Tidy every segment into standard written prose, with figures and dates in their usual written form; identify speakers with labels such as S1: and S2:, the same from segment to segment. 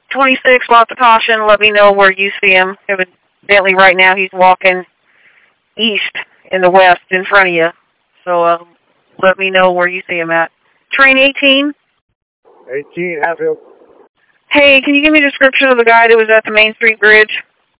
S1: 26, lots of caution. Let me know where you see him. Evidently right now he's walking east in the west in front of you. So let me know where you see him at. Train 18?
S2: 18, Hatfield.
S1: Hey, can you give me a description of the guy that was at the Main Street Bridge?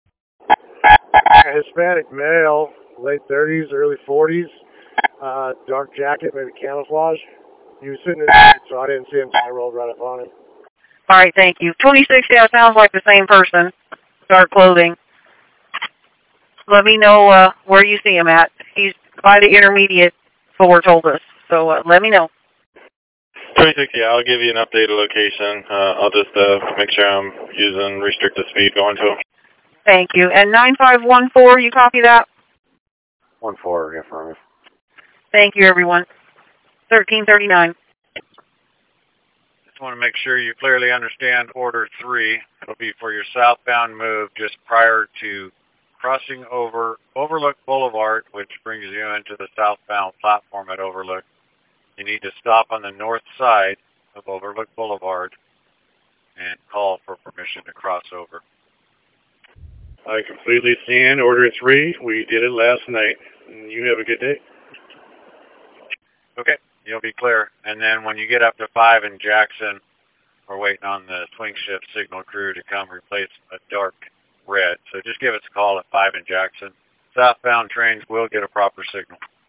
S2: Hispanic male, late 30s, early 40s, dark jacket, maybe camouflage. He was sitting in the seat, so I didn't see him, so I rolled right up on him.
S1: All right, thank you. 26, yeah, sounds like the same person. Dark clothing. Let me know where you see him at. He's by the intermediate, Fuller told us. So let me know.
S3: 26, yeah, I'll give you an updated location. I'll just make sure I'm using restricted speed going to him.
S1: Thank you. And 9514, you copy that?
S2: 1-4, yeah, for me.
S1: Thank you, everyone. 1339.
S4: Just want to make sure you clearly understand Order 3. It'll be for your southbound move just prior to crossing over Overlook Boulevard, which brings you into the southbound platform at Overlook. You need to stop on the north side of Overlook Boulevard and call for permission to cross over.
S2: I completely stand Order 3. We did it last night. You have a good day.
S4: Okay, you'll be clear. And then when you get up to 5 in Jackson, we're waiting on the swing shift signal crew to come replace a dark red. So just give us a call at 5 in Jackson. Southbound trains will get a proper signal.